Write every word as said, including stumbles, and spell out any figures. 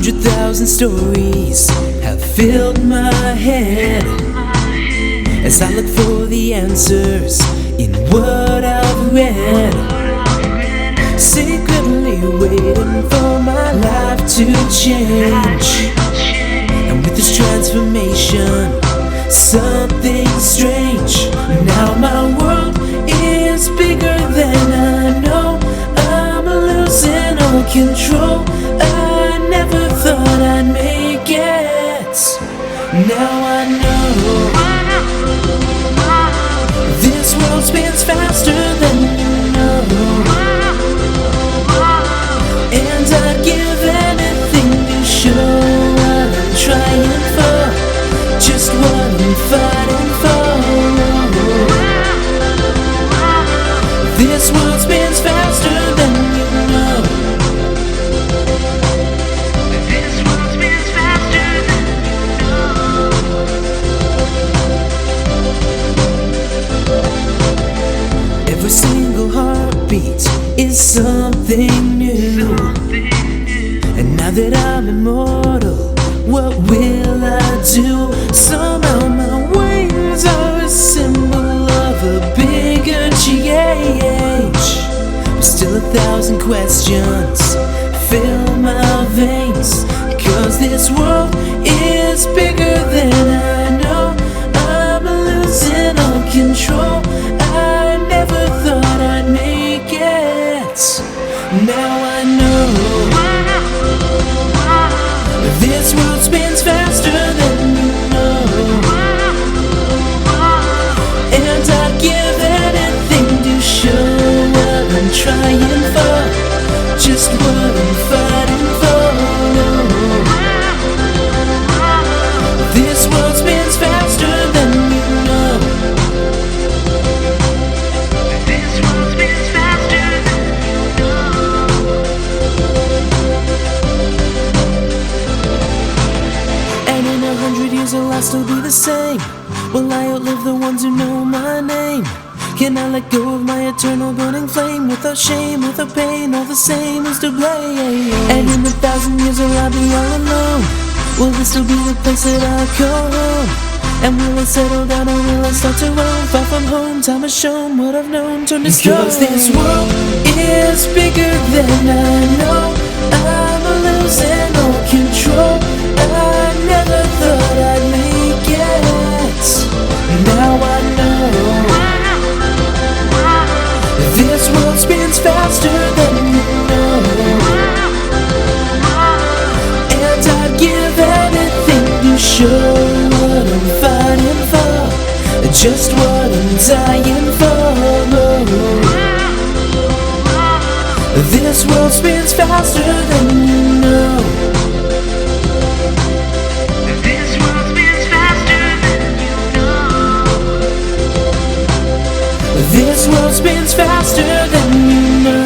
hundred thousand stories have filled my head as I look for the answers in what I've read. Secretly waiting for my life to change, and with this transformation, something strange. Now my world is bigger than I know. I'm losing all control. I never thought I'd make it. Now I know this world spins faster than you know, and I'd give anything to show what I'm trying for, just what I'm fighting for. This world spins faster than you know. This world spins faster than you know. Every single heartbeat is something new. And now that I'm immortal, what will I do? Somehow my wings are a symbol of a bigger change, but still a thousand questions fill my veins, 'cause this world is bigger than I know. I'm losing all control. I never thought I'd make it. Now I know this world spins faster than you know, and I'd give anything to show what I'm trying for, just what I'm fighting for. This world spins faster than you know. This world spins faster than you know. And in a hundred years will I still be the same? Will I outlive the ones who know my name? Can I let go of my eternal burning flame? Without shame, without pain, all the same is to blame. And in a thousand years will I be all alone? Will this still be the place that I call home? And will I settle down or will I start to roam? Far from home, time has shown what I've known turned to stone. 'Cause this world is bigger than I know. I'm losing all control. I never thought I'd make it. Now I know this world spins faster than you know, and I'd give anything to show what I'm fighting for, just what I'm dying for. This world spins faster than you know. This world spins faster than you know. This world spins faster than you know.